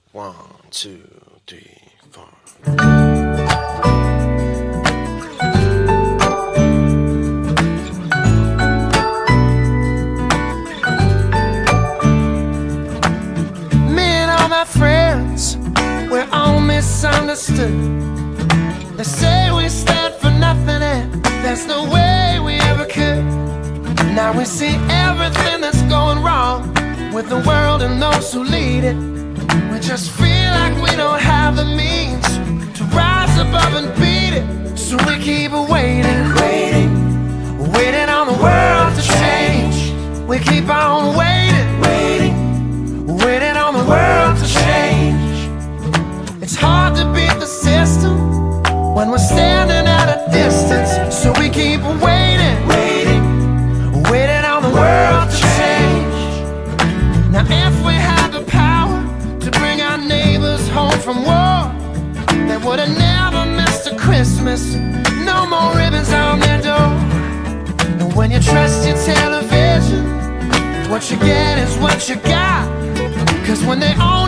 1, 2, 3, 4. Friends, we're all misunderstood. They say we stand for nothing and there's no way we ever could. Now we see everything that's going wrong with the world and those who lead it. We just feel like we don't have the means to rise above and beat it. So we keep waiting, waiting on the world to change. We keep on waiting, waiting on the world to change. It's hard to beat the system when we're standing at a distance. So we keep waiting on the world to change. Now if we had the power to bring our neighbors home from war, they would have never missed a Christmas. No more ribbons on their door. And when you trust your television, what you get is what you got. 'Cause when they own